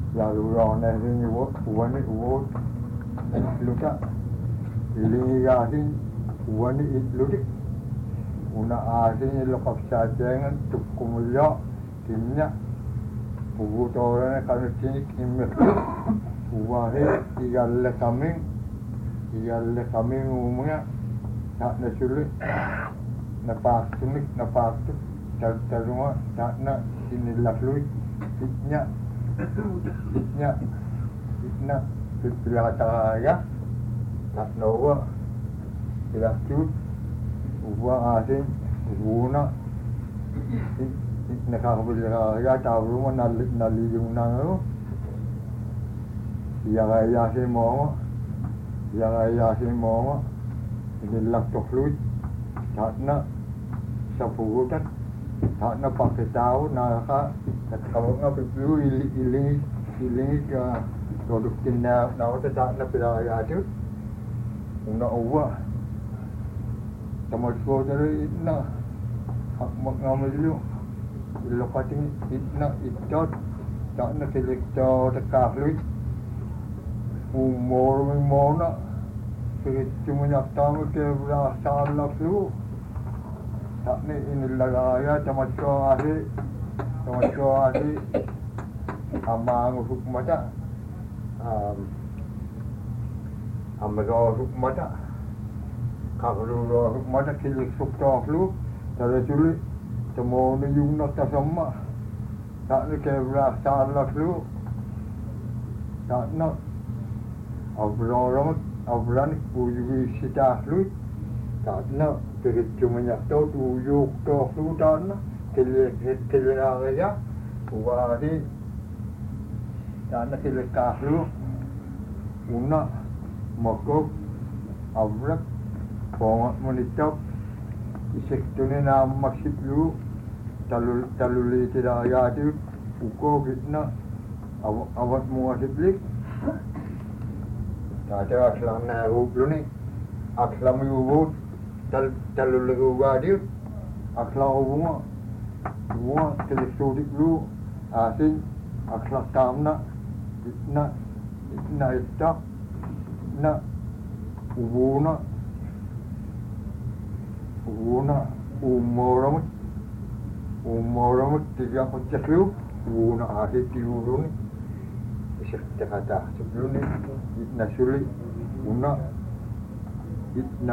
Jalurone ini wani luka iligahin wani ludik una asin lokap sajengan tukumulyo kimnya bubutorane kanu tinik imme uwahe igalle kaming umnya tak nasuli napaktu tarunga tak na inilafluit itnya pilakataya tak nawa pilakut uwa asin ubuna nakakapilakaya tauruma naliyong nangaro yagayasin mo inilaktukluit tak na sa pugutan tak na pakitao nakaka at kalau nga piplu ilingi ka produktin na tak na pilakaya una uwa tamatko dari na ngamalyo ilokating itna itot tak na selector takafluit umor na sige tumunyak ke berasal flu tak ni inilagaya tamatko ase amang hukmata amro hukmata kabru hukmata kilik sukta flu tare juli temo ni yung naktasama tak ni ke berasal flu tak na abran uji sita flu tak na pergi tumunyak tuyuk flu tak na keliragaya wadi tak na kilikahlu una makok abrak pongat monitok isektune na maksiplu taluli tidak ayati uko kitna awat muasiblik tak ada aklam na hublu ni aklam yubut taluli gadi aklam semua telesudik lu asin akhlak tamna itna itta na ubuna umoramut tiga pecah lu ubuna asin tiurun isyakta kata sebelum ni itna sulit una itna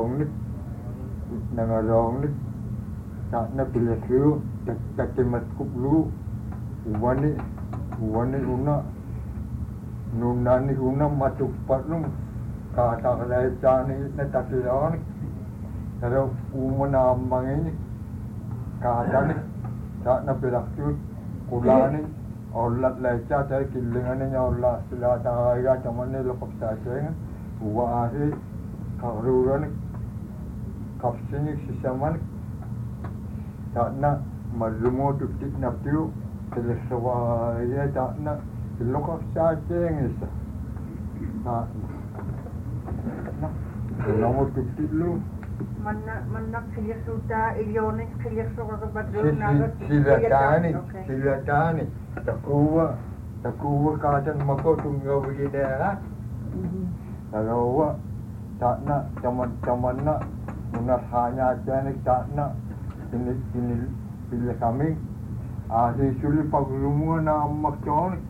ngarong ni tak na pilih lu tak masuk lu wani una nunani una masuk patnum kata leca ni na takilawan kalau umana mangini kata ni tak na pilih lu kulani olat leca dari kilingan ni olat sila tahaga cuman ni lepas saja buat karuran kapsini sisaman tak na malumo tuktik naptiu telesawaya tak na lokak saja yang isa tak na malumo tuktik lu manak siya suda ilyonis siya suda kabadul nagat silatani takuwa kadan mako tunggaw bidera kalau tak na caman na unas hanya jenis tak na ini pilih kami asyik sulit pagrumuan nama makconik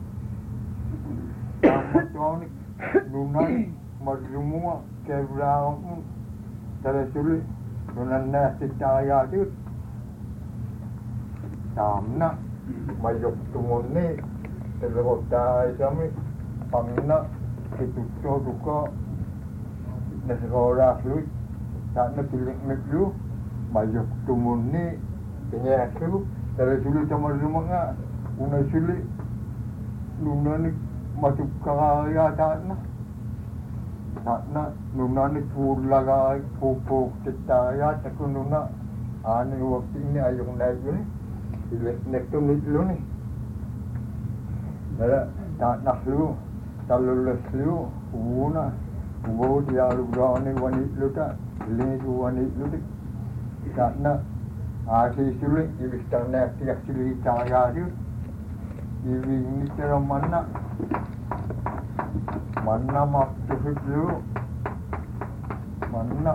nunan magrumuan keberang cara sulit nunan nasi cahaya itu tamna mayok tumuni terletak kami pangna itu duka nasi korah sulit tak na pilih neglu mayok tumuni penyaku dari sulit sama rumah nga una sulit nuna ni masuk kaya tak na nuna ni pulaga pupuk cetaya takut nuna ane waktu ini ayung naik ni nektu lu ni tak nak lu talulus lu una ubo dia lu ni wanit lu tak ini wanit lu tak na asyik sulit ibis tak nak tiap sulit cahaya tu ini kira mana maksud lu mana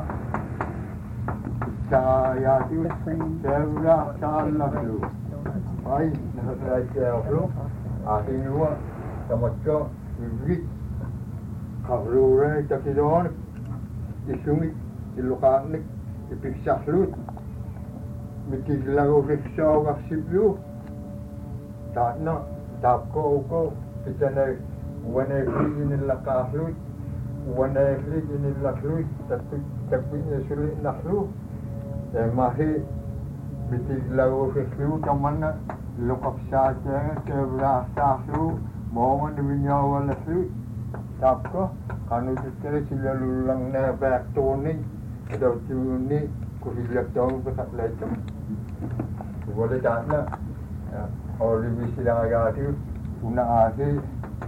saya itu saya salah lu baik nak saya lu akhirnya sama cak ini kalau orang tak kira isungi ilukan ni ipiksa lu mikir lagu fiksa orang sibuk tak nak tak kau kita nak wana ini lakah lu wana ini laklu tapi ni sulit laklu mahi mikir lagu fiksa macam lokap saja keberasa lu mau dunia wala lu tak kau kan itu kita lulang na back toning atau ni kuhilat tahu besar lecem boleh tak nak orang mesti dah agak tu una akhir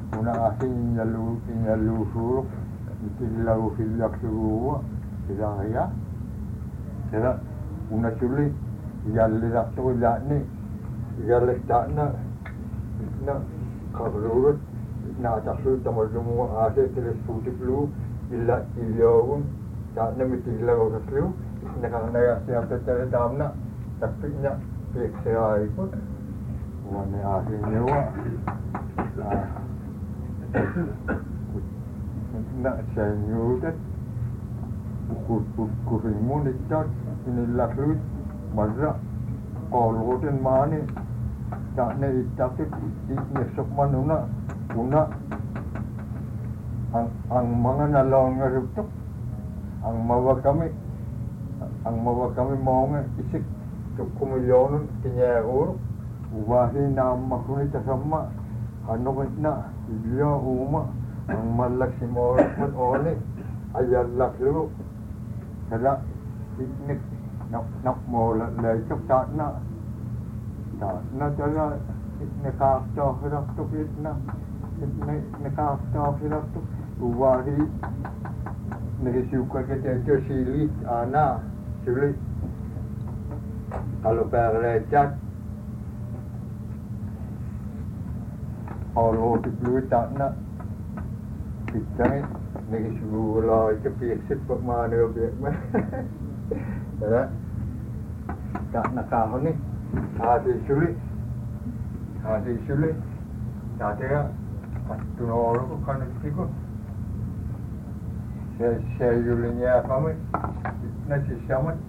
nyalu huruf itu lalu hilang semua tidak ya tidak una sulit yang lihat tu ni yang tak nak kalau nak tak sulit sama semua akhir terus putih dulu bila ilmu tak nak mesti lalu keslu nak siapa terus tak nak tapi nak periksa ikut warna akhirnya nak senyum kan kurimu ni cat ini lalu mazak kalau dan mana tak nak tapi ini semua una ang mga nalong nga ruptok ang mawa kami mau nga isik kumilyonon kinyaguro uwahin na makunit sama ano na ilyo uma ang malak si morat man one ayalak lu kala iknik nak mola lecok tak na jala nekakto hirap to na nekakto hirap to uwahi nagisuka kita silit ana silit kalau perlecak kalau dulu tak nak kita ni segala kepisit mana biar mana tak nak kau ni ada sulit tak ada tu orang kan ikut saya julinya kami nasi sama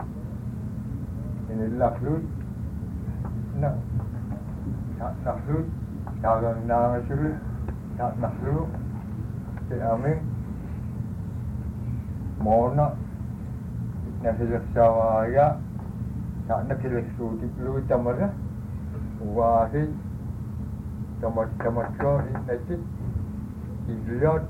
ini lalu nak tak lalu jangan nak sulit tak lalu si Amin mau nak hidup sawaya tak nak hidup sulit dulu tamara wahid tamat kau ini idiot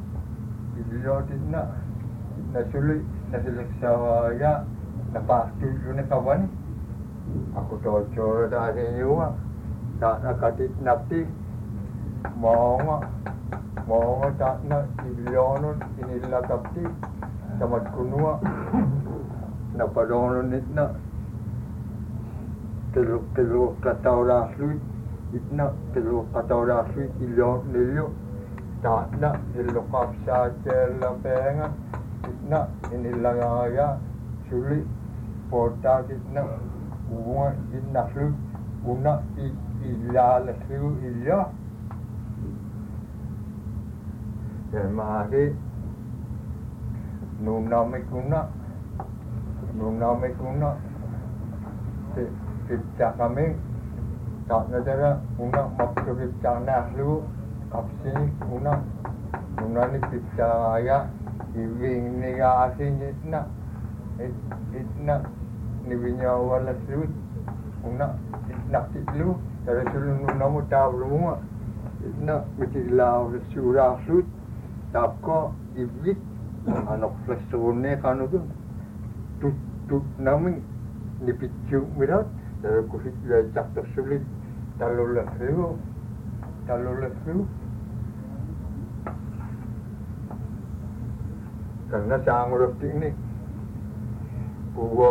nak sulit nak hidup sawaya lepas tu nak kawan aku cocok dah ni juga tak nak katit napti mau tak nak idiot ini lakapti tamat kunua nak padon ni nak Kelo kata orang sulit, itna kelo kata orang sulit ilo nilio, tak nak ilo kapsa cela penga, itna ini langaya sulit, porta itna uang itna sulit, una ilala sulit ilo, jadi nuna mekuna, kita kami tak ada una maksud kita nak lu kapsi una ni kita ya iving ni asin itna ni vinya wala lu una itna lu dari dulu una mu tahu semua itna mesti lau surah lu tak ko ivit anak flexone kan tu nami ni picu mirat dari kulit lejak tersulit lalu lesu karena sangat ini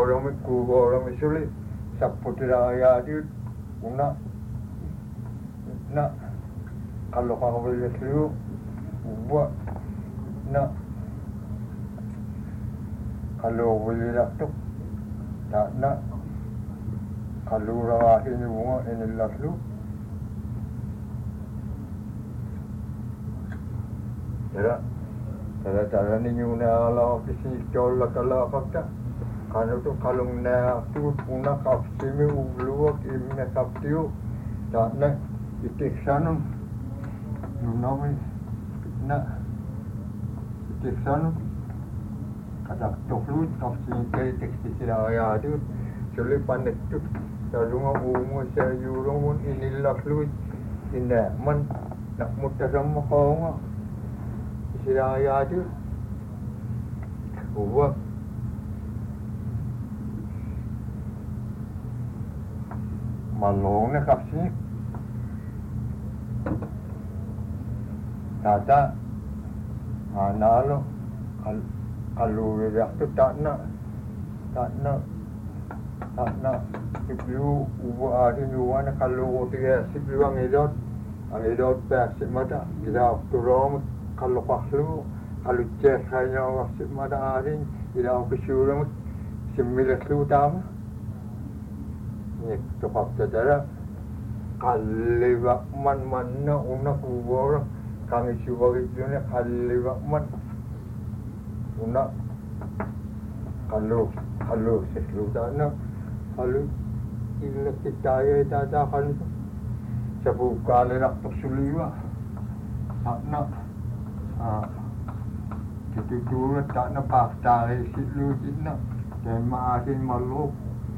kuwa orang sulit saput raya itu una na kalau kau boleh selu buat na kalau boleh laptop tak nak kalau rawah ini bunga ini lalu cara ni nyuna Allah kisi cola kalau fakta kalau tu kalau na tu puna kapsimi ulu kimna kaptiu tak nak itiksanun nyuna na itiksanun kata toflu kapsimi ke tekstil ya tu Jadi pandai tu, kalau umur saya jurung inilah lu, ini man nak muda sama kau ngah, istilahnya tu, buat malong ni kapsi, tata, lo, kalau dia tu tak nak Sibiu uwa ada nyuwana kalau dia sibiu ang edot pasik mata ila turom kalau paslu kalau cek hanya wasik mata arin ila kesuram similar lu tam ni tepat saja kalliwa man manna unak uwa kami cuba itu ni kalliwa man unak kalau selu dana kalau ila kita ya tada kan sebuka lerak tersuliwa tak nak itu dulu tak nak pasal silu kita tema asin maluk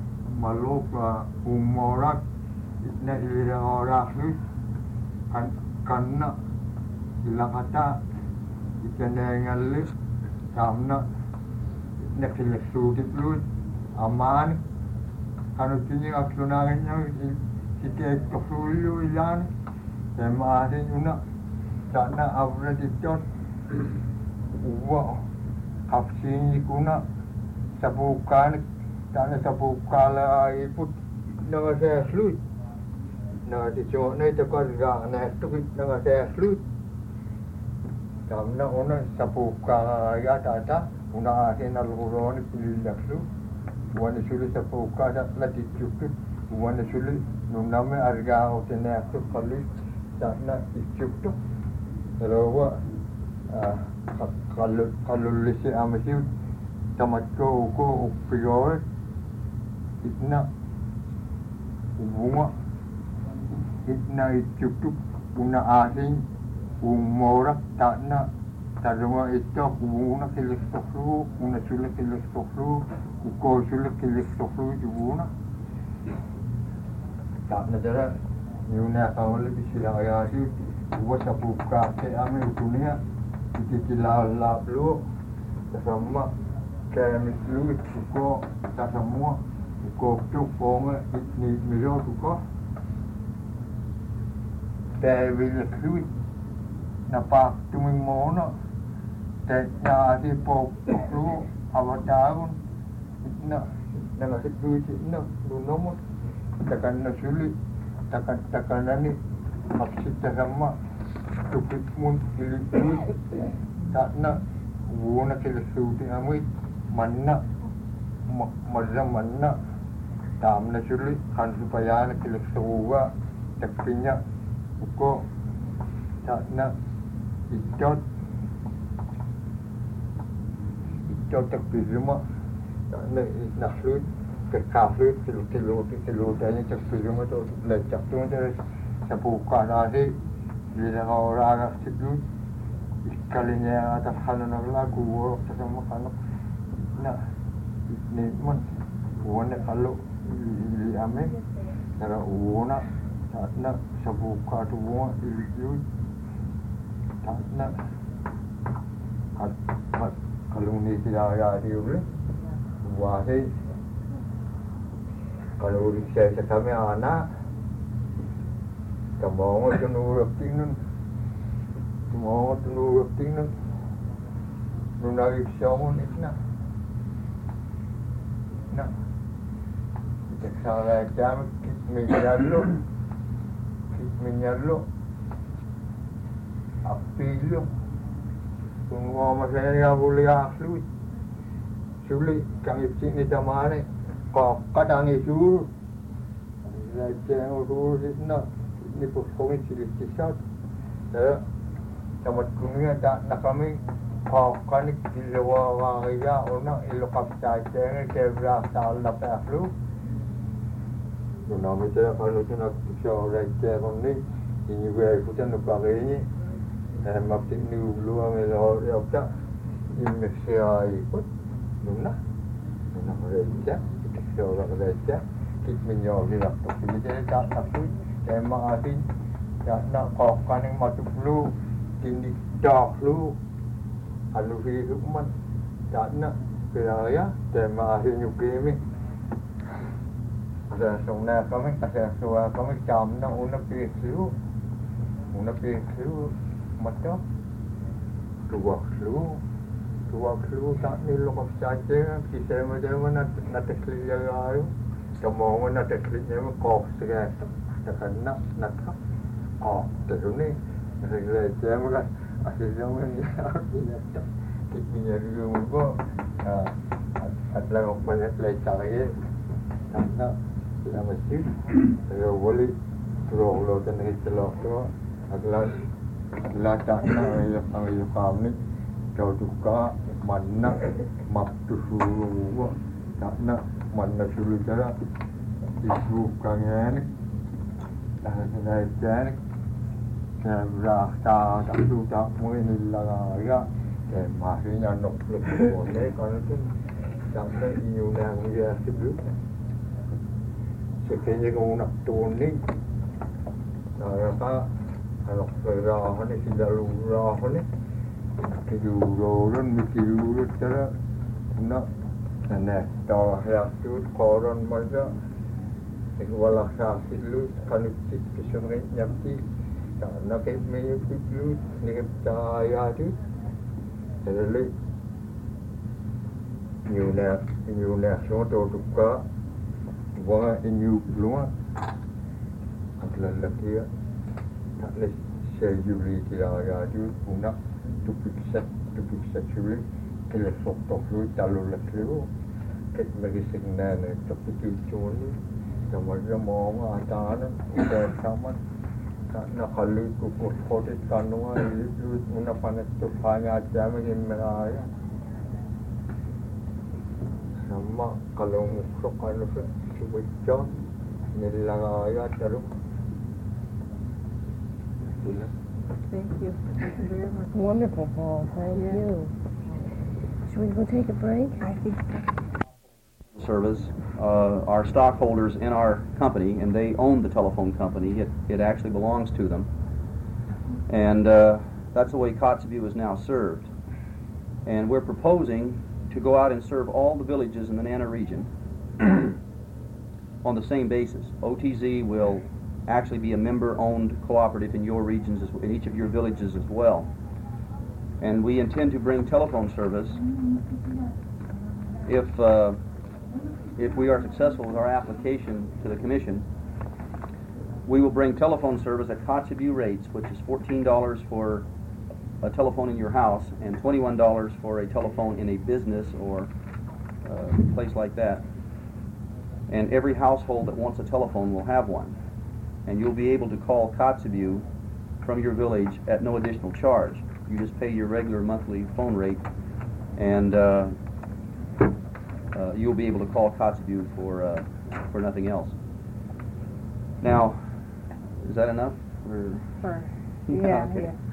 umorak ini ila orang ni kan nak ila kata kita dengan list sama nak selesai dulu aman kalau kini aksionalnya kita kesulitan ilan tema ada juga tak nak awal dicot uang kapsin kuna sabukan tak nak sabukala iput dengan saya slut nak dicot ni tekar gak nak tu dengan saya slut karena orang sabukala ya tak una ada naluroni pilih slut bukan sulit sepuka dah latih cukup bukan sulit nuname harga hotel aku kali tak nak cukup kalau kalau lisi amasi tamat ko prior itna bunga itna cukup guna asing umorak tak nak Tarunga itu hubungan kilistoflu, una sulit kilistoflu, uko sulit kilistoflu juga. Tak najara, niuna kau lebih silang ayah si, buat sabuka ke ame utunya, kita kilala lu, sama kemis lu, uko tak semua, uko tu konga ni milo uko, tapi lu, nampak tu mana? Teknya si pokok awak tahun nak ngasih duit nak nomor takkan nak sulit takkan ni maksud sama cukup mun pilih duit tak nak guna kira sulit amui mana mana tam nak sulit kan supaya nak kira sewa takpinya uko tak nak ikut Jodoh pilih nak flut kaflut kilo tanya cak pilih tu lecak tu macam sebuka nasi bila orang sebut sekalinya atas halan lagu waktu sama kalau nak ni man warna kalau ame cara warna tak nak sebuka tu warna itu tak nak kalau ni tidak ada dia wahai kalau saya kami anak kamu tu nurut tinggal nunari siapa ni nak kita salah jam minyak api lu semua masa ni boleh aslu sulit kang ipsing ni zamane kok kadang itu Raja urus ni performance silisat sama dunia tak nak kami kan di luar raya orang ilokap saja kebra tal dapat lu nama saya kalau tu nak bicara raja ni ini gue ikutan lupa ini maptik ni luar melor ya tak ini saya ikut nuna raja kita orang raja kita menjawab dia tapi dia tak tapi memang ada tak nak kan yang matu lu tinggi dah lu alu hidup man tak nak kerja tema akhirnya kami ada sona kami ada suara kami jam nak una pisu mata dua kelu tak ni lokap saja kita macam nak terkelir ayu semua nak terkelirnya kau sekarang tak nak terus ni saya makan akhirnya ni kita dulu pun ada orang banyak lecah lagi tak kita mesti saya boleh terus dan hilang tu adalah tak nak yang kami jauh juga mana mampu suruh tak nak mana suruh cara ibu kangen dah jadi Kebra tak tu tak mungkin hilang ya. Masihnya nak boleh kalau tu sampai iuran dia sebelum. Sekiranya kau nak turun ni, kalau kerah ni tidak lurah ni, kejururan mikirurut cara nak dah yang tu koran macam walau sakit lu kalau kesungai nyampi. Nak kami dulu ni percaya tu, jadi new semua tu juga, buat new belum, antara lagi tak les sejuri kira tu guna tu pikir curi kalau sok lu talu lagi tu, kita bagi signal tapi tu cuma ni, macam mau ada ada sama. Nak kalau kukus kotak kanua itu mana panas tu banyak jam ni meraya. Sama kalau musuh kalau cuba jam ni lagi terus. Thank you. Thank you very much. Wonderful, Paul. Thank you. Should we go take a break? I think Service are stockholders in our company, and they own the telephone company. It actually belongs to them, and that's the way Kotzebue is now served. And we're proposing to go out and serve all the villages in the Nana region on the same basis. OTZ will actually be a member-owned cooperative in your regions, in each of your villages as well. And we intend to bring telephone service if we are successful with our application to the Commission. We will bring telephone service at Kotzebue rates, which is $14 for a telephone in your house and $21 for a telephone in a business or place like that. And every household that wants a telephone will have one. And you'll be able to call Kotzebue from your village at no additional charge. You just pay your regular monthly phone rate, and you'll be able to call Kotzebue for nothing else. Now, is that enough? Yeah.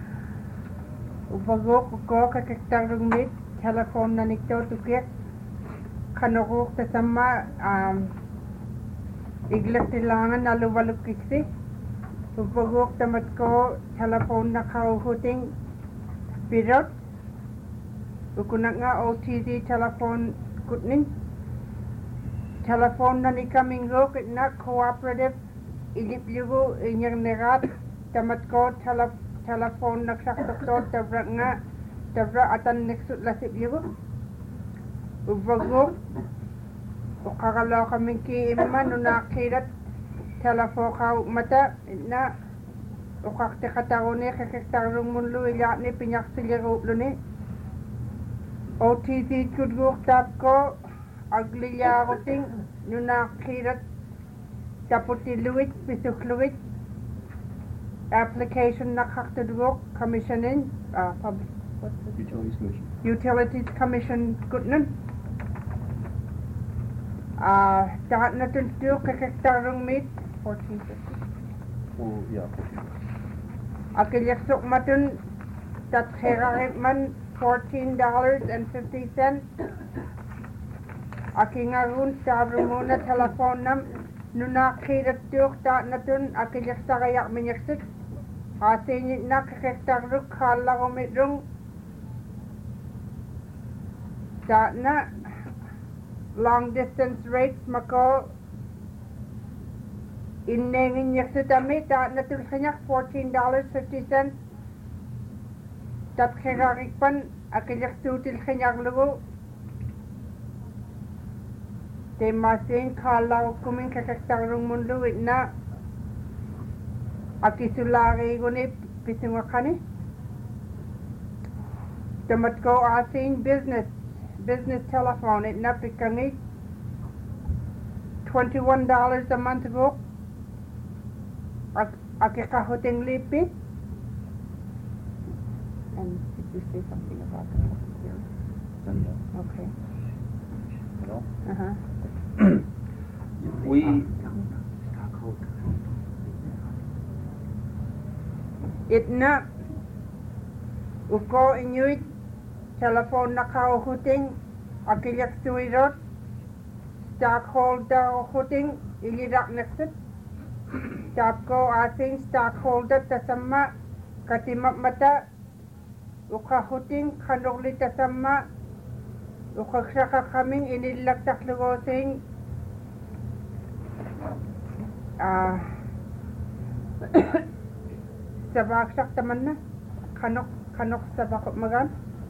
Upagok ko kakaktarungit telephone na nito tukik kanogok sa sama iglat tilangan na luwaluk kiksi. Upagok tamat ko telephone na kauhuting pirot. Ukunak nga OTZ telephone kutning. Telephone na ni kaminggo na cooperative ilip-ligo inyang nerat tamat ko telephone nagsakdoktor tabra atan neksut lasip-ligo. Ubagok ukakalaw kaming ki iman no nakirat telephone ka mata na uqaqti qataruni qiqtarrungmunlu ilaani piñaqsiliruutluni OTC kudguuqtaapko agliyaarutin nunaaqiirat taputiluit pisukluit application naqaqtudguuq commissionin public Utilities Commission. Utilities Commission gutnun taatnatun tuuq qiqtarrungmiit 1450 Well, yeah. Akiliaqsuqmatun tatqiraritman $14.50 akingarun tavrumuna telefonam nunaqirattuuq taatnatun akiliaqsaqayaqmiñiqsut aasiñitna qiqtarruk qaallarumitrung taatna long distance rates mako inneengiñiqsutami taatnatulqiñaq $14.50 tatqirarikpan akiliqsuutilqiñarlugu Temasin qaallaruqkumin qiqtarrungmunlu itna akisulaariguni pisungaqqani tamatko aasin business telephone itna pikkangi $21 a month go akiqahutinglipi and did you say something about that here? Okay. Hello? Uh-huh. We Itna uko inyuit telephone nakauhuting akiliaqsuirot stockholder huting ilirak naqsut tapko asing stockholder tasamma katimap mata ukahuting kanugli tasamma ukaksakakaming inilagtaklugosing sabaksak taman na kanok sabak magan.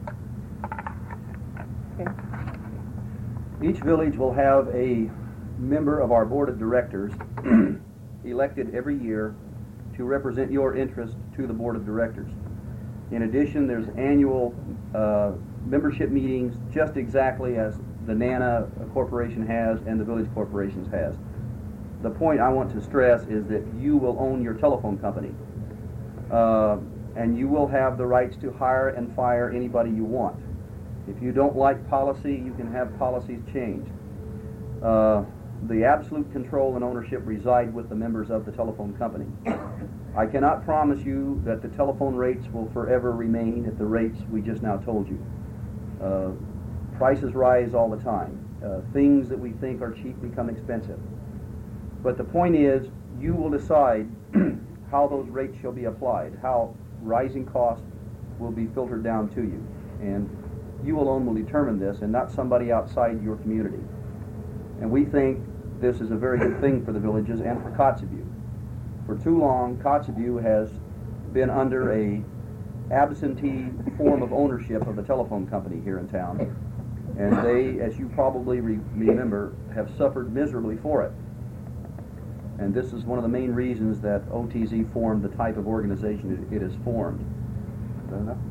Okay. Each village will have a member of our board of directors elected every year to represent your interest to the board of directors. In addition, there's annual membership meetings just exactly as the NANA Corporation has and the Village Corporations has. The point I want to stress is that you will own your telephone company. And you will have the rights to hire and fire anybody you want. If you don't like policy, you can have policies changed. The absolute control and ownership reside with the members of the telephone company. I cannot promise you that the telephone rates will forever remain at the rates we just now told you. Prices rise all the time. Things that we think are cheap become expensive. But the point is, you will decide how those rates shall be applied, how rising costs will be filtered down to you. And you alone will determine this and not somebody outside your community. And we think this is a very good thing for the villages and for Kotzebue. For too long, Kotzebue has been under a absentee form of ownership of the telephone company here in town. And they, as you probably remember, have suffered miserably for it. And this is one of the main reasons that OTZ formed the type of organization it has formed. Is that enough?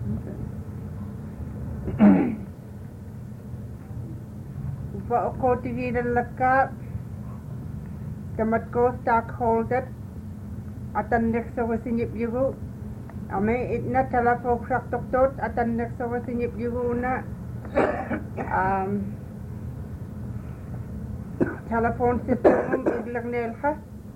Mm-hmm. Okay. Tamatko stockholder atannek sawasinip yugu ame itna talafok saktok atannek sawasinip yugu na telephone system iglagnelha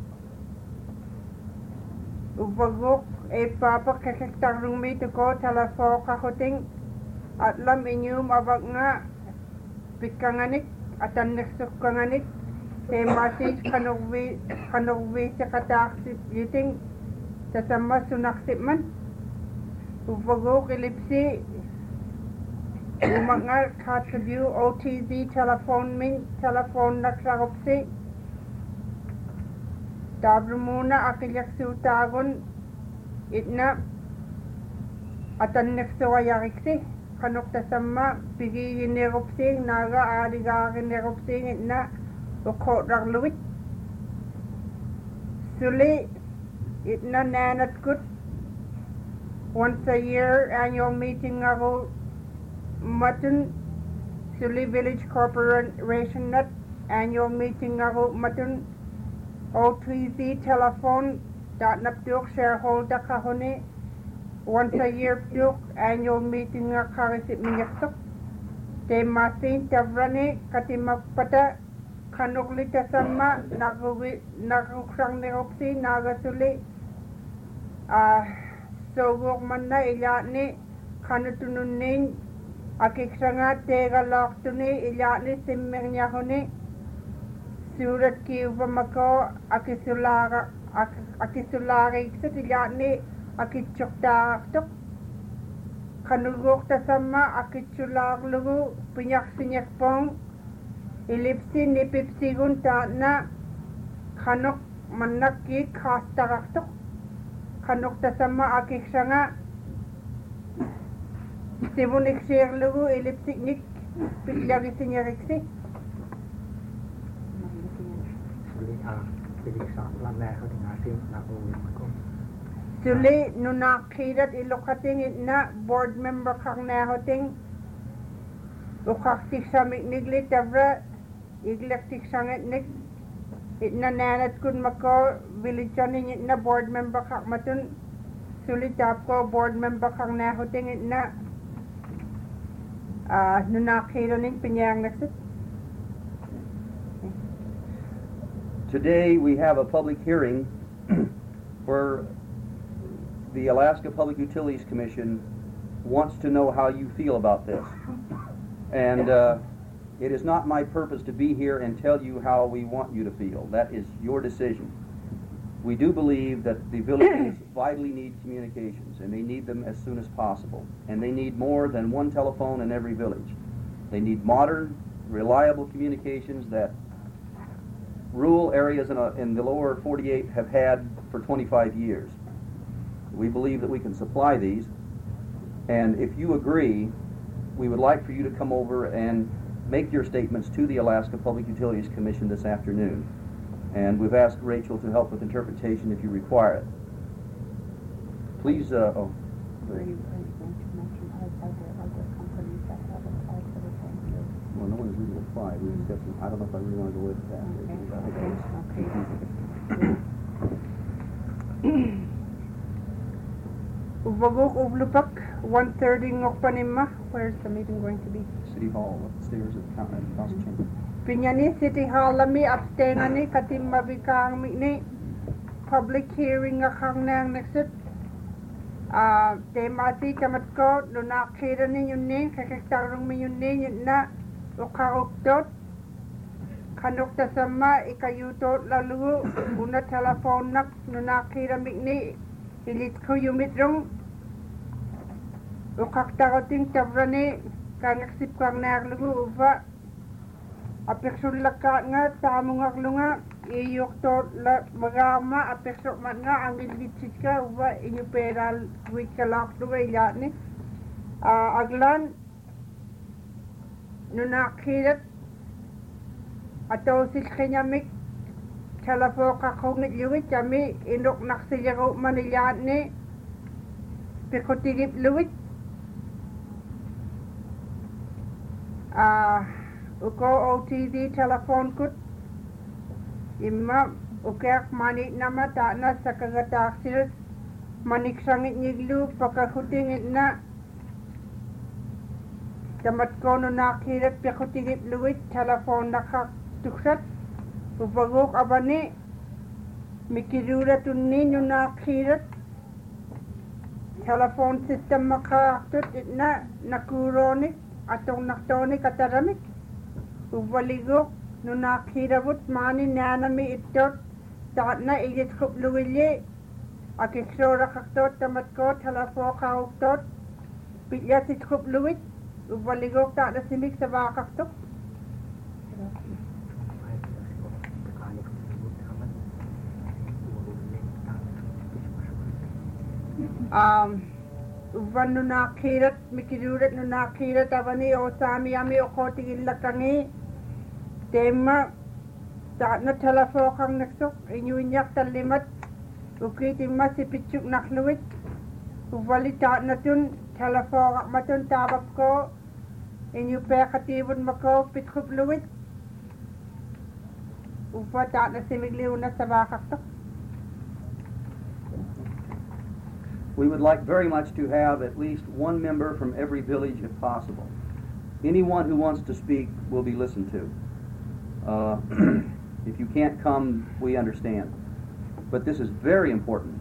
ubagok e papa kakaktarung to ko telefon kahoting atlam inyum abag nga pikanganik atannek sukanganik te masih kanogwi sa kataksip yuting tasama sunaksip man ubagok ilipsi umangal Kotzebue OTZ telephone min telephone naksarupsi tabrumuna akilyak sutagon itna atannek suwayariksi kanok tasama pigi nerupsi naga aligagin nerupsi itna ukot ragluit suli itna nanat good. Once a year annual meeting ako matun Suli Village Corporation nat annual meeting ako matun O3Z telephone dat napduk shareholder kahoni once a year pduk annual meeting nga karisit minyaktok te masin tavrani katimagpata kanukli tasama nakuksang neropsi nagasuli sogok man na ilyani kanutununin akiksanga tega laktuni ilyani simmernya honi surat ki upamako akisulari iksit ilyani akitsuktaaktok kanugok tasama akitsulaglugu pinyaksinyakpong ilipsi nipipsigun taatna kanok manaki kastaraktok kanok tasama akiksanga sibunik sirlugu ilipsiknik pilyagisinyariksi Suli nunakirat ilokating itna board member kang nahoting ukaktik samik nigli tabra iglektik sangit nik itna nanat kun mako villageanin itna board member kang matun suli tapko board member kang nahoting itna nunakiranin pinyang naksit. Today we have a public hearing where the Alaska Public Utilities Commission wants to know how you feel about this. And it is not my purpose to be here and tell you how we want you to feel. That is your decision. We do believe that the villages vitally need communications, and they need them as soon as possible. And they need more than one telephone in every village. They need modern, reliable communications that rural areas in the lower 48 have had for 25 years. We believe that we can supply these, and if you agree, we would like for you to come over and make your statements to the Alaska Public Utilities Commission this afternoon. And we've asked Rachel to help with interpretation if you require it. Please, Are you going to mention other companies that have applied for the same deal? Well, no one has really applied. We discussed it. I don't know if I really want to go with that. Uvagok uvlupak 1:30 ngokpanimma. Where's the meeting going to be? City Hall, upstairs at the council chamber. Pinyani City Hall lami abstengani katimma bikang mikni public hearing akang nang naksit. Temati kamatko nunakiranin yunnin kakaktarong mi yunnin yunna ukaruktot kanok tasama ikayutot lalu una telepon nak nunakira mikni ilit ko yumitrong ukaktaroting tabrani kangaksip kang naglugu uva apeksun laka nga tamungak lunga iyok to la magama apeksun mat nga ang ilitsit ka uva inyo peral wit kalak lunga ilat ni aglan nunakirat atau sis kenyamik telefon kakongit luwit kami indok naksiyaro manilat ni pekotigip luwit uko OTD telepon kut imma ukak manik nama tak na sakagatak sil manik sangit nyiglu pakakutingit na tamat ko nunakirat pekotigip luwit telepon nakak tuksat upagok abani mikirura tunni nunakirat telepon system makakatut itna nakuronik atong naktoni kataramik ubaligok nunakiravut mani nanami itot taatna igit kupluwili akiksora kaktot tamatko telefon kauktot pityasit kupluwit ubaligok taatna simik sa bakaktok uban nunakirat mikirurat nunakirat abani osami ami okotigil lakangi tema taatna telefon kang naksok inyuinyak talimat Ukitimma sipitsuk nakluit. Uvalita natun telephone matun tabap ko. Inyu pekatibun mako pitkup luit. Upata na simigliw na sa bakak to. We would like very much to have at least one member from every village if possible. Anyone who wants to speak will be listened to. If you can't come, we understand. But this is very important.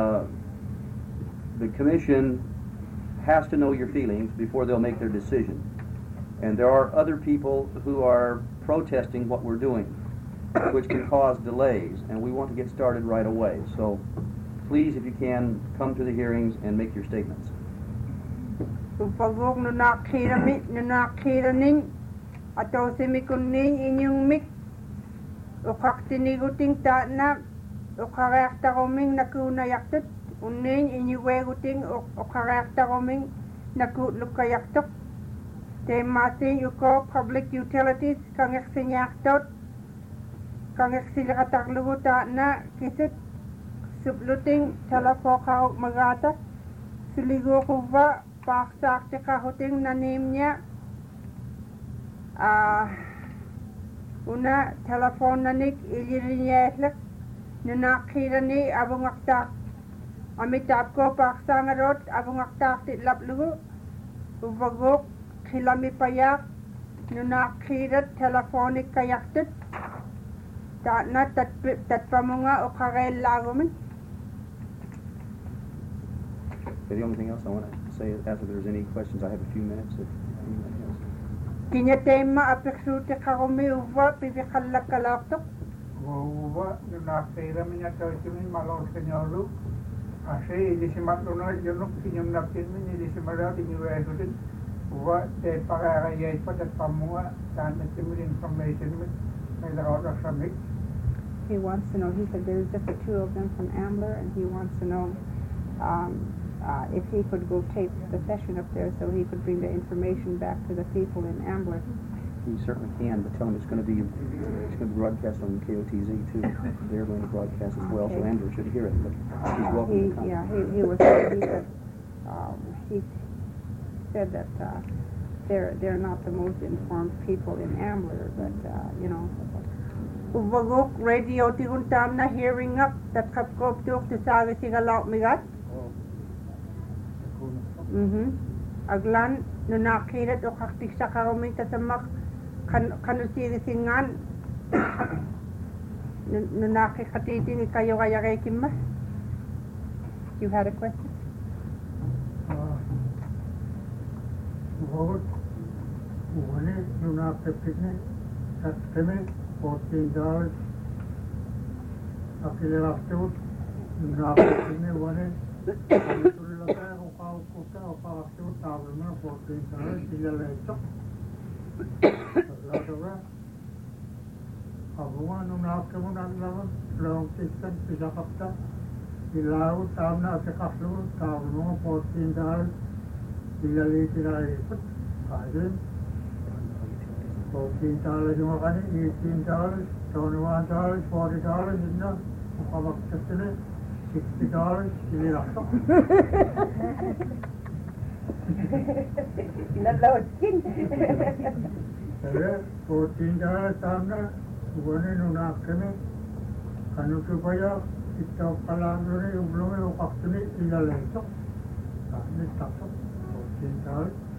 The commission has to know your feelings before they'll make their decision. And there are other people who are protesting what we're doing, which can cause delays, and we want to get started right away. So please, if you can, come to the hearings and make your statements. Upagog nunakiranin ato simikunin inyong mik ukaktiniguting ta na ukarekta koming nakunayaktot unin inyuweguting ukarekta koming nakutlukayaktot temasi uko public utilities kangeksinyaktot kangeksilakataklugu ta na kisit subluting talapokaw magata suligo kuva paksak kahuting nanim niya una telepon nanik ilirinyelek nunakirani abungaktak amitab ko paksangarot abungaktak titlaplugu ubagok kilami payak nunakirat telefonik kayaktit na tatpamunga o karel lagumin. Okay, the only thing else I want to say is after there's any questions, I have a few minutes. If anybody else. Kinyatema apeksute karumi uva pivikallak kalaktok. Uva nunakira minya tawitimin malong senyoru. Ashe ilisimatluna yunuk kinyum napinmin ilisimara kinyuwesutin. Uva te pagarayay pa tatpamunga tanatimin information mit may larawat aksamik. He wants to know, he said there's just the two of them from Ambler, and he wants to know if he could go tape the session up there so he could bring the information back to the people in Ambler. He certainly can, but tell him it's going to be broadcast on KOTZ too. They're going to broadcast as well, so Ambler should hear it. But he's welcome to come. Yeah, he said that they're not the most informed people in Ambler, but you know. Uvagok radio tiguntam na hearing up that kapkop tuk to saga sigalok migat. Aglan nunakirat o kaktik sa karuming tasamak kanusirisingan nunakikatiti ni kayo kayarekin mas. You had a question? Vote one nunakipine tatkeme $14 akile raftot nunakipine one tulaka ukaukuta ukaukuta tablena $14 ilaleto ladora abuan nunakemu nalawan long system pisakapta ilau tamna sekaflu tablena $14 ilaliti raiput kaden $14 yung kani, $18, $21, $40, yun na. Kung kabagtas sila, $60, sinilakso. Nalawad skin. Kaya, $14 tama, buwanin nung nakami. Kanuto pa ya, itaw palagro na yung blumi, yung kaktuni, ilalento. Kani, takso, $14.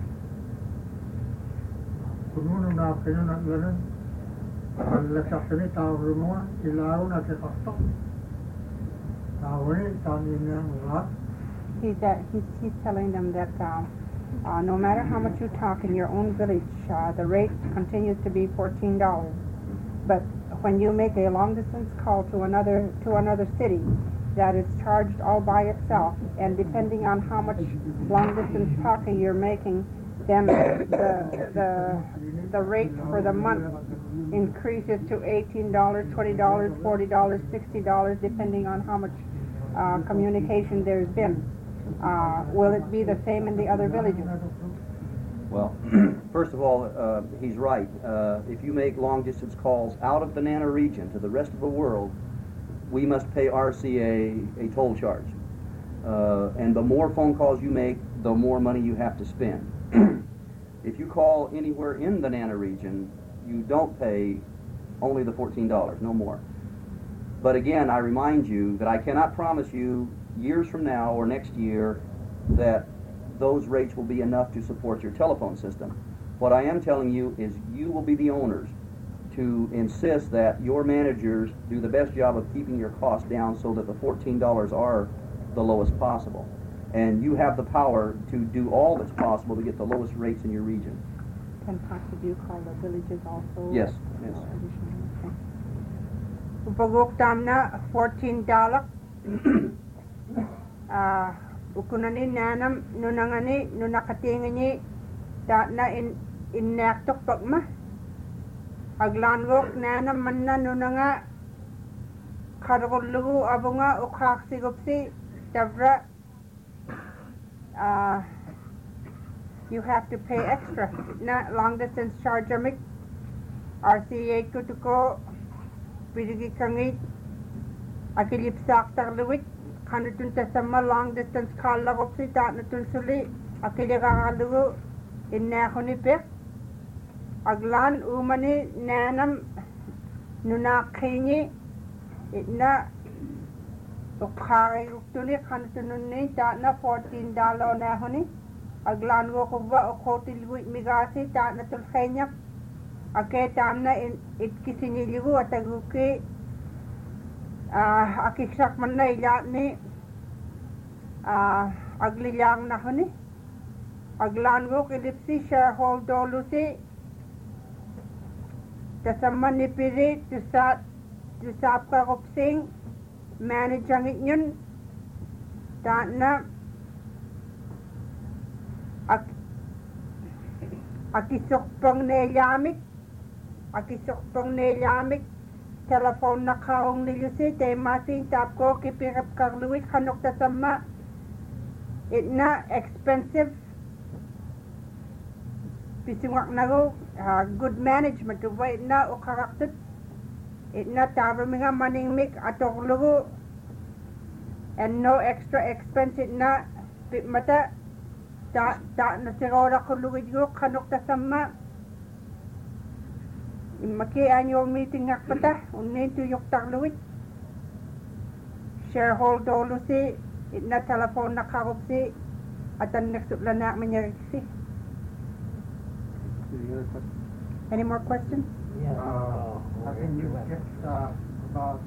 Kuno na kino na ganon. Alla sakni tawro mo ilaw na kakto. Tawri tani na wa. He's telling them that no matter how much you talk in your own village, the rate continues to be $14. But when you make a long distance call to another city, that is charged all by itself, and depending on how much long distance talking you're making, then the rate for the month increases to $18, $20, $40, $60, depending on how much communication there's been. Will it be the same in the other villages? Well, first of all, he's right. If you make long-distance calls out of the Nana region to the rest of the world, we must pay RCA a toll charge. And the more phone calls you make, the more money you have to spend. If you call anywhere in the NANA region, you don't pay only the $14, no more. But again, I remind you that I cannot promise you years from now or next year that those rates will be enough to support your telephone system. What I am telling you is you will be the owners to insist that your managers do the best job of keeping your costs down so that the $14 are the lowest possible. And you have the power to do all that's possible to get the lowest rates in your region. Can possibly call the villages also? Yes, yes. Upagok tamna $14. Ukunani nanam nunangani nunakatingani na innaktok pagma. Aglanwok nanam manna nunanga kargullugu abunga ukaksigupsi tabra. You have to pay extra. Na long distance charge amik RCA kutuko Pirigi kangit akilip saktar luwik kanutun tasama long distance call lagopsi ta natun suli akilikalugu inna khoni pek aglan umani nanam nunakhingi itna ukhari uktuni kanutun ta na $14 na khoni aglan wo kuba okhotil wi migasi ta natul khenyak ake tamna it kisiniligu ataguki akiksak manna ilatni aglilang na huni aglango kilipsi shareholder lusi tasama nipiri tusap ka kopsing managing itnyun na akisok pang nelamik telephone na kaong nilusi te masing tap ko kipirap karluit kanok tasama itna expensive pisungak na go good management of itna o karakter itna taro mga maningmik atok lugo and no extra expense itna mata ta na sigura ko lugo kanok tasama Maki annual meeting akpata unin tu yok takluit shareholder lusi itna telephone na karupsi atan naksutla na manyariksi. Any more questions? Yeah. Can you just about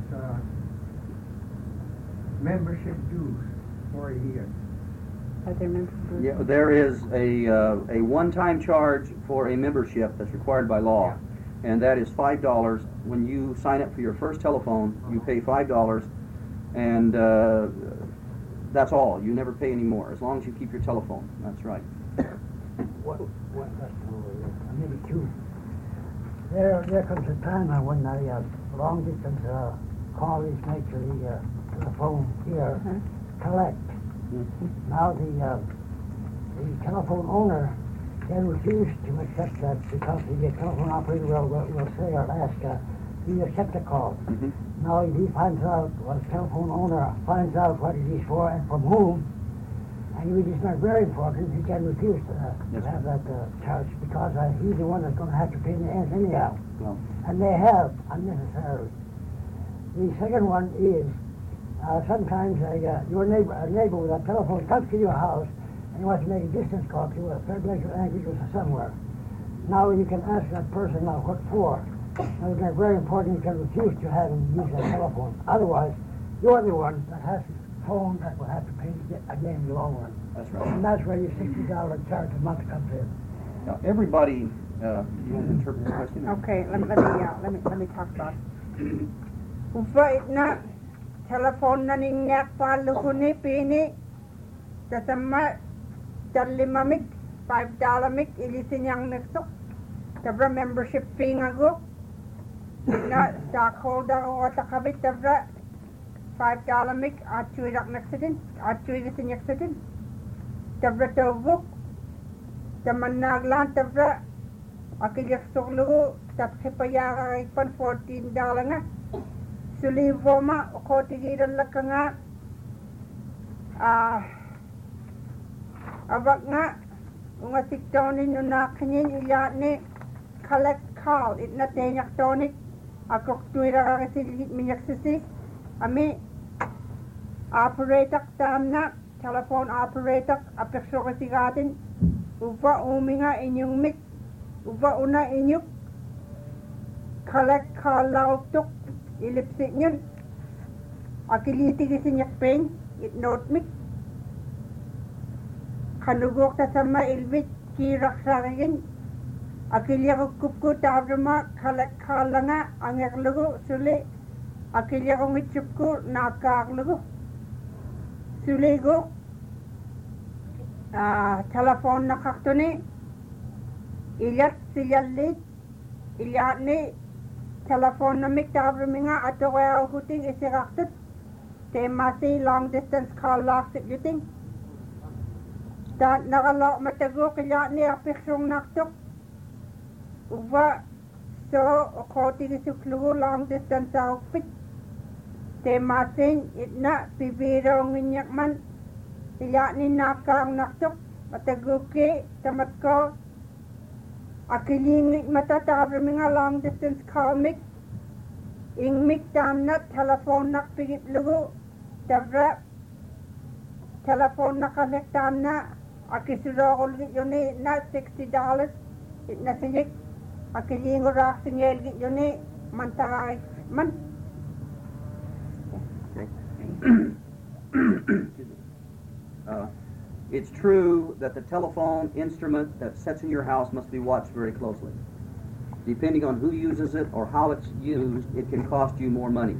membership dues for a year? Are there membership dues? Yeah, there is a one-time charge for a membership that's required by law. Yeah. And that is $5. When you sign up for your first telephone, you pay $5, and that's all. You never pay any more, as long as you keep your telephone. That's right. One question over here, maybe two. There comes a time when the long distance callers make the phone here collect. Mm-hmm. Now the telephone owner can refuse to accept that because the telephone operator will say or ask, do you accept the call? Mm-hmm. Now he finds out, the telephone owner finds out what it is for and from whom, and it is not very important, he can refuse to have that charge because he's the one that's going to have to pay the ends anyhow. Well. And they have unnecessarily. The second one is sometimes your neighbor with a telephone comes to your house and you want to make a distance call to a third language or somewhere. Now you can ask that person what for. Now it's very important you can refuse to have him use that telephone. Otherwise, you're the one that has his phone that will have to pay again in the long run. That's right. And that's where your $60 charge a month comes in. Now, everybody, you want to interpret this question? Okay, let me talk about it. Ufa itna telephone na ningyak palu kuni pini tasama $5 mik ilisin yang nagsok tabra membership fee ngago na stockholder o takabit tabra $5 mik achuirak naksidin achuirisin yaksidin tabra tawuk taman naglan tabra akilyak soklugo tapkipayaka ipan $14 nga Sulivoma okotigiran lakanga abak nga unga siktoni nuna kanyin ilatni collect call itna tenyak tonik akok tuira kakasigit minyak sisi ami operator tamna telephone operator apekso kasigatin uva uminga inyong mik uva una inyuk collect call lautuk ilipsik nyun akiliti kisinyak pen it note mik kanugok tasama ilbit kirak saragin akilya ko kupku tabrama collect call langa angek lugu suli akilya ko ngitsupku nakak lugu suli go telephone nakaktuni ilyat silyallit ilyat ni telephone namik tabraminga ato kaya huting isiraktut te masi long distance call laksit yuting dan nakalok matagok ilyat ni apiksong naktuk uva so okoti kisuklugu long distance outfit te masin itna pibirong inyakman ilyat ni nakang naktuk mataguki tamatko akiling mata tabraminga long distance call mik ing mik tamna telephone nak pigit lugu tabra telephone nakalek tamna akisurokol yuni na $60 itna sinik akiling urak singel yuni mantaray man. It's true that the telephone instrument that sits in your house must be watched very closely. Depending on who uses it or how it's used, it can cost you more money.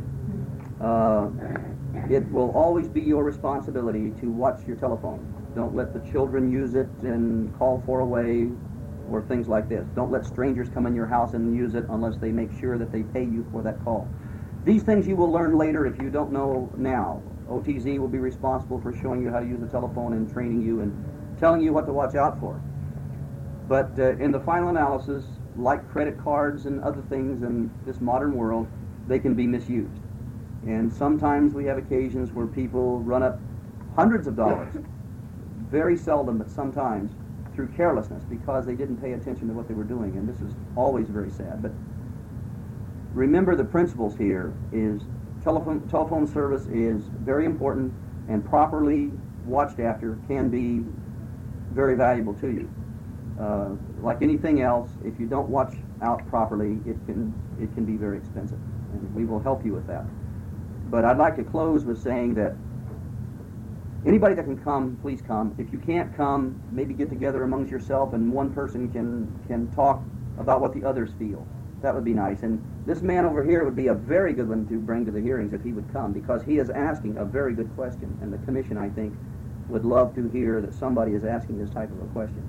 It will always be your responsibility to watch your telephone. Don't let the children use it and call for away or things like this. Don't let strangers come in your house and use it unless they make sure that they pay you for that call. These things you will learn later if you don't know now. OTZ will be responsible for showing you how to use the telephone and training you and telling you what to watch out for. But in the final analysis, like credit cards and other things in this modern world, they can be misused. And sometimes we have occasions where people run up hundreds of dollars, very seldom, but sometimes, through carelessness because they didn't pay attention to what they were doing. And this is always very sad. But remember the principles here is telephone service is very important, and properly watched after can be very valuable to you. Like anything else, if you don't watch out properly, it can be very expensive, and we will help you with that. But I'd like to close with saying that anybody that can come, please come. If you can't come, maybe get together amongst yourself, and one person can talk about what the others feel. That would be nice. And this man over here would be a very good one to bring to the hearings if he would come, because he is asking a very good question, and the commission, I think, would love to hear that somebody is asking this type of a question.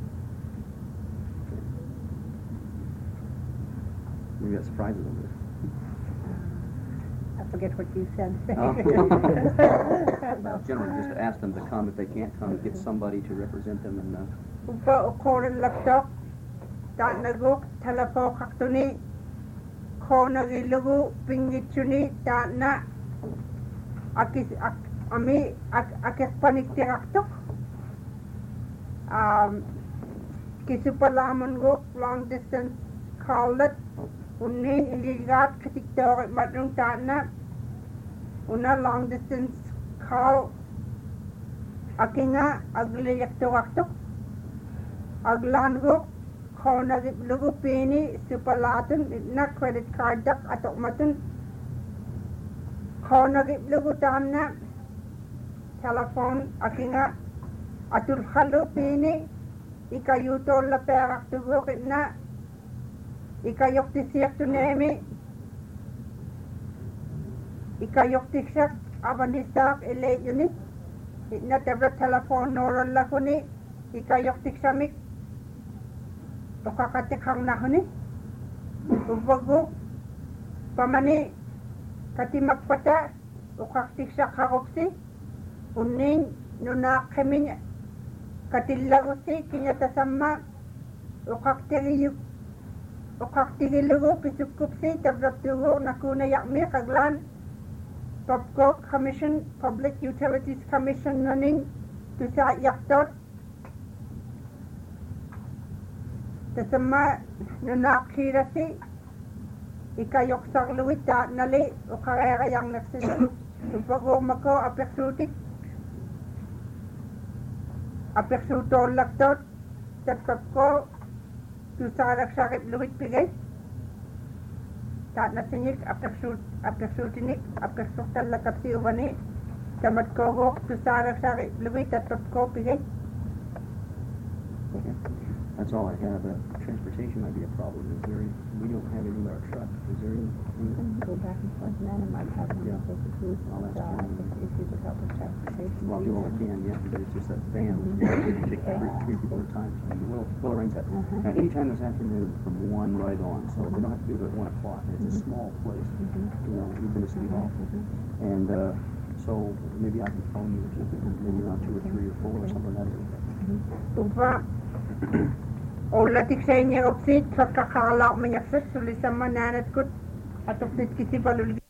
We got surprises over there. I forget what you said. Generally, just to ask them to come. If they can't come, get somebody to represent them. And laptop, telephone kaktuni, kona gilugu pingichuni na ami akis paniktiraktok. Kisupalaman go long distance call it. Unin iligat katiktor madrung na una long distance call akinga agliyaktok aglan go kona lugu pini supalatun na credit card dak atok matun kona lugu tamna telephone akinga atul khalu pini ikayuto la perak tugo na ikayok tisyak tunemi ikayok tisyak abanisak ele unit itna tabra telephone noron la kuni ikayok tiksamik okakatikang na kuni ubago pamani katimak pata okaktiksak haropsi unin nuna kemin katilagusi kinyatasama okaktiriyuk okaktigilugo pisukupsi tabratugo nakuna yakmi kaglan Popco Commission, Public Utilities Commission running to sa yaktot. Tasama nunakirasi ikayok sarluit ta nali o karera yang naksila. Tupagoma ko apeksuto laktot tatpapko tu sarak sakit luit pigay. Tak nasinik apexutinik apexutal lakapsi uvani tamat ko tu sarak sakit luit tatpapko pigay. Okay. That's all I have. Transportation might be a problem. We don't have any of our truck. Is there any? Go back and forth, and then it might have Yeah. issues I'll ask Ken. issues with help with transportation. Well, you all can, yeah, but it's just that van. We can take three people at a time. We'll arrange that. Now, anytime this afternoon from 1 right on, so we don't have to do it at 1 o'clock. It's a small place. You know, we've been to City Hall. And so maybe I can phone you or something, maybe around 2 or 3 or 4 or something like that. Tupa ulatik sa inyo opsit sa kakalak manyaksat sulisan mananat kut at opsit kisi balul